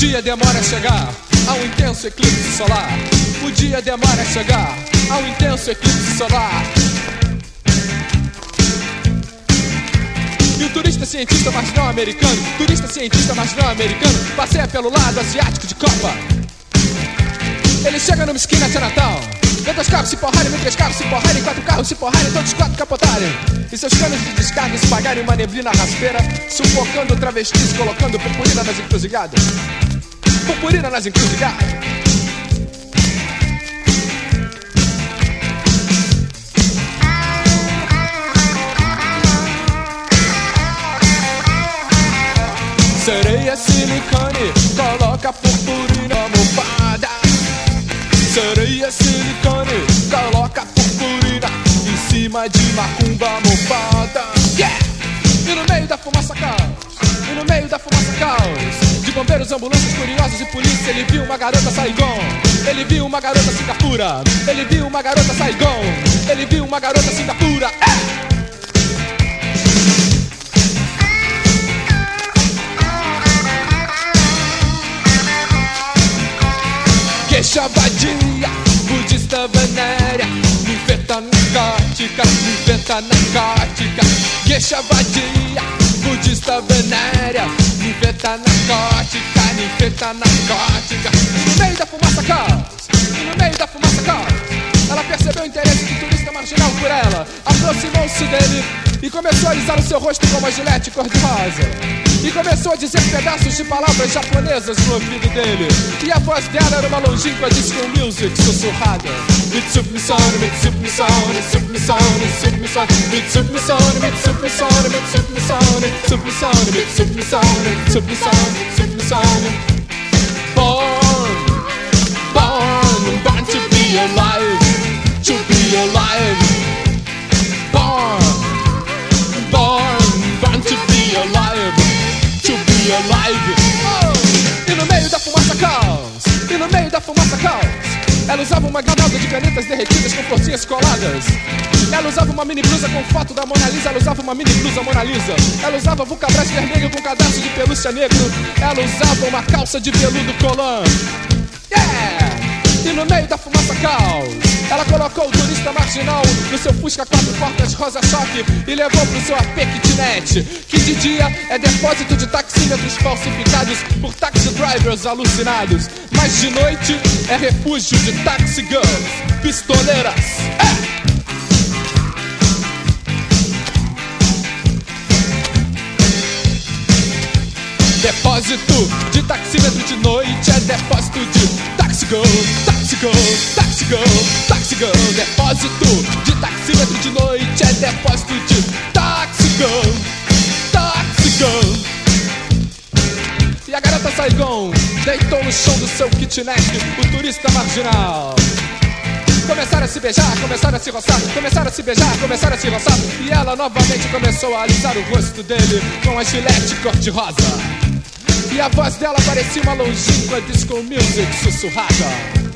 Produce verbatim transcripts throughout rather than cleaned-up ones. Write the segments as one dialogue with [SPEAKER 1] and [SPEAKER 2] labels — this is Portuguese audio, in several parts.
[SPEAKER 1] dia demora a chegar ao intenso eclipse solar. O dia demora a chegar ao intenso eclipse solar. E o turista cientista, mas não americano, turista cientista, mas não americano, passeia pelo lado asiático de Copa. Ele chega numa esquina de Natal, vê dois carros se porrarem, vê três carros se porrarem, quatro carros se porrarem, todos quatro capotarem. E seus canos de descarga espalharem uma neblina raspeira, sufocando travestis, colocando purpurina nas encruzilhadas. Purpurina nas encruzilhadas. Sereia silicone, coloca purpurina almofada. Sereia silicone, coloca purpurina em cima de macumba almofada. Yeah! E no meio da fumaça caos, e no meio da fumaça caos, de bombeiros, ambulâncias, curiosos e polícia, ele viu uma garota Saigon. Ele viu uma garota Singapura. Ele viu uma garota Saigon. Ele viu uma garota Singapura. É! Queixa vadia, budista venérea, ninfeta narcótica, ninfeta narcótica. Queixa vadia, budista venérea, ninfeta narcótica, ninfeta narcótica. E no meio da fumaça caos, e no meio da fumaça caos, ela percebeu o interesse do turista marginal por ela. Aproximou-se dele e começou a alisar o seu rosto com uma gilete cor-de-rosa. E começou a dizer pedaços de palavras japonesas no ouvido dele. E a voz dela era uma longínqua disco music sussurrada. Mitsup sound, Mitsup sound, Mitsup sound, Mitsup sound, Mitsup sound, Mitsup sound, Mitsup sound, Mitsup sound, Mitsup sound, Mitsup sound, Mitsup sound. Born, born, born to be alive, to be alive. Born, born, born to be alive, to be alive. Oh! E no meio da fumaça caos, e no meio da fumaça caos, ela usava uma granada de canetas derretidas com forcinhas coladas. Ela usava uma mini blusa com foto da Mona Lisa. Ela usava uma mini blusa Mona Lisa. Ela usava vulcabras vermelho com cadastro de pelúcia negro. Ela usava uma calça de veludo colã. Yeah! E no meio da fumaça caos, ela colocou o turista marginal no seu Fusca quatro portas rosa choque e levou pro seu A P kitnet, que de dia é depósito de taxímetros falsificados por taxi drivers alucinados, mas de noite é refúgio de taxi girls pistoleiras. É! Depósito de taxímetro de noite é depósito de taxi girl, taxi girl, taxi girl, taxi girl. Depósito de taxímetro de noite é depósito de taxi girl, taxi girl. E a garota Saigon deitou no chão do seu kitnet o turista marginal. Começaram a se beijar, começaram a se roçar, começaram a se beijar, começaram a se roçar. E ela novamente começou a alisar o rosto dele com a gilete cor-de-rosa. E a voz dela parecia uma longínqua disco music sussurrada.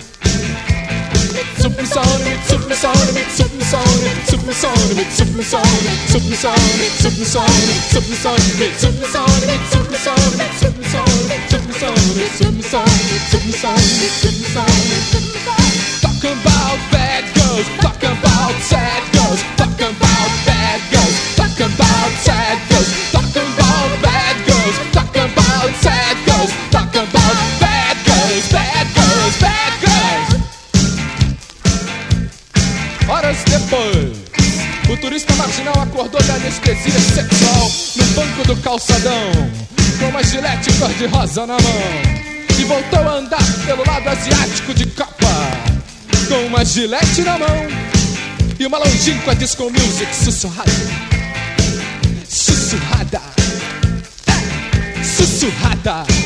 [SPEAKER 1] Mitsup sound, Mitsup sound, Mitsup sound, Mitsup sound, Mitsup sound, Mitsup sound, Mitsup sound, Mitsup sound, Mitsup sound, Mitsup sound, Mitsup sound, Mitsup sound, Mitsup sound, Mitsup sound, Mitsup sound. Talk about bad girls, talk about sad girls, talk about bad girls, talk about sad girls, talk about bad girls, talk about sad girls, talk about bad girls, bad girls, bad girls. Horas depois, o turista marginal acordou da anestesia sexual no banco do calçadão, com uma gilete cor-de-rosa na mão, e voltou a andar pelo lado asiático de Copa, com uma gilete na mão e uma longínqua disco music sussurrada. Sussurrada, é, sussurrada.